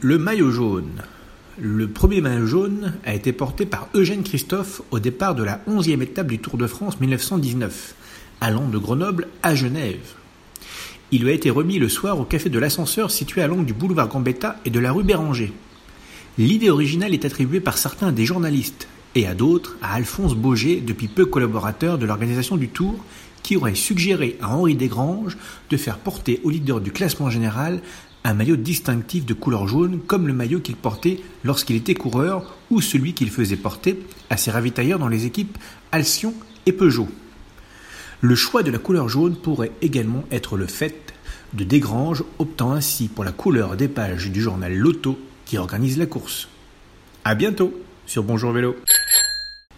Le maillot jaune. Le premier maillot jaune a été porté par Eugène Christophe au départ de la 11e étape du Tour de France 1919, allant de Grenoble à Genève. Il lui a été remis le soir au café de l'Ascenseur situé à l'angle du boulevard Gambetta et de la rue Béranger. L'idée originale est attribuée par certains à des journalistes et à d'autres à Alphonse Bauger, depuis peu collaborateur de l'organisation du Tour, qui aurait suggéré à Henri Desgranges de faire porter au leader du classement général un maillot distinctif de couleur jaune comme le maillot qu'il portait lorsqu'il était coureur ou celui qu'il faisait porter à ses ravitailleurs dans les équipes Alcyon et Peugeot. Le choix de la couleur jaune pourrait également être le fait de Desgranges, optant ainsi pour la couleur des pages du journal Lotto qui organise la course. À bientôt sur Bonjour Vélo.